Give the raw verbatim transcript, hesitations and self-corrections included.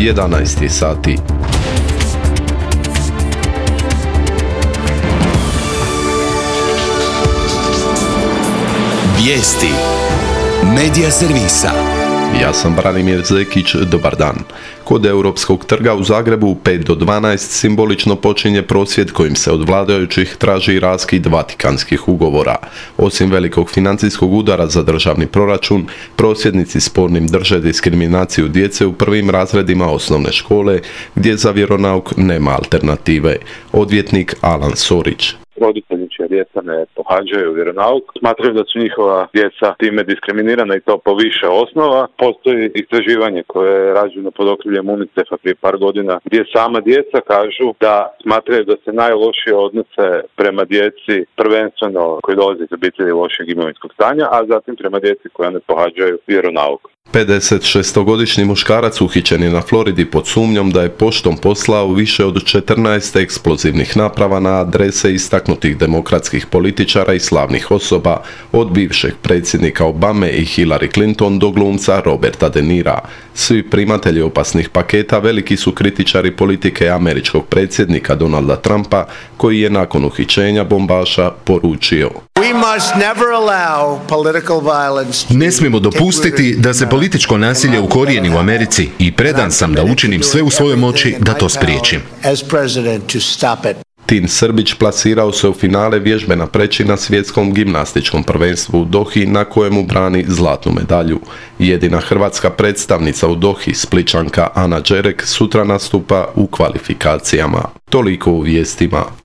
jedanaest sati. Vijesti Medija servisa. Ja sam Branimir Zekić, dobar dan. Kod Europskog trga u Zagrebu u pet do dvanaest simbolično počinje prosvjed kojim se od vladajućih traži raskid Vatikanskih ugovora. Osim velikog financijskog udara za državni proračun, prosvjednici spornim drže diskriminaciju djece u prvim razredima osnovne škole, gdje za vjeronauk nema alternative. Odvjetnik Alan Sorić. Roditelji čija djeca ne pohađaju vjeronauk smatraju da su njihova djeca time diskriminirana i to po više osnova. Postoji istraživanje koje je rađeno pod okriljem UNICEF-a prije par godina gdje sama djeca kažu da smatraju da se najlošije odnose prema djeci prvenstveno koji dolaze iz obitelji lošeg imovinskog stanja, a zatim prema djeci koja ne pohađaju vjeronauk. pedesetšestogodišnji muškarac uhićen je na Floridi pod sumnjom da je poštom poslao više od četrnaest eksplozivnih naprava na adrese istaknutih demokratskih političara i slavnih osoba, od bivšeg predsjednika Obame i Hillary Clinton do glumca Roberta De Nira. Svi primatelji opasnih paketa veliki su kritičari politike američkog predsjednika Donalda Trumpa, koji je nakon uhićenja bombaša poručio: Ne smijemo dopustiti da se političko nasilje ukorijeni u Americi i predan sam da učinim sve u svojoj moći da to spriječim. Tin Srbić plasirao se u finale vježbe na preći na svjetskom gimnastičkom prvenstvu u Dohi, na kojemu brani zlatnu medalju. Jedina hrvatska predstavnica u Dohi, Splićanka Ana Đerek, sutra nastupa u kvalifikacijama. Toliko u vijestima.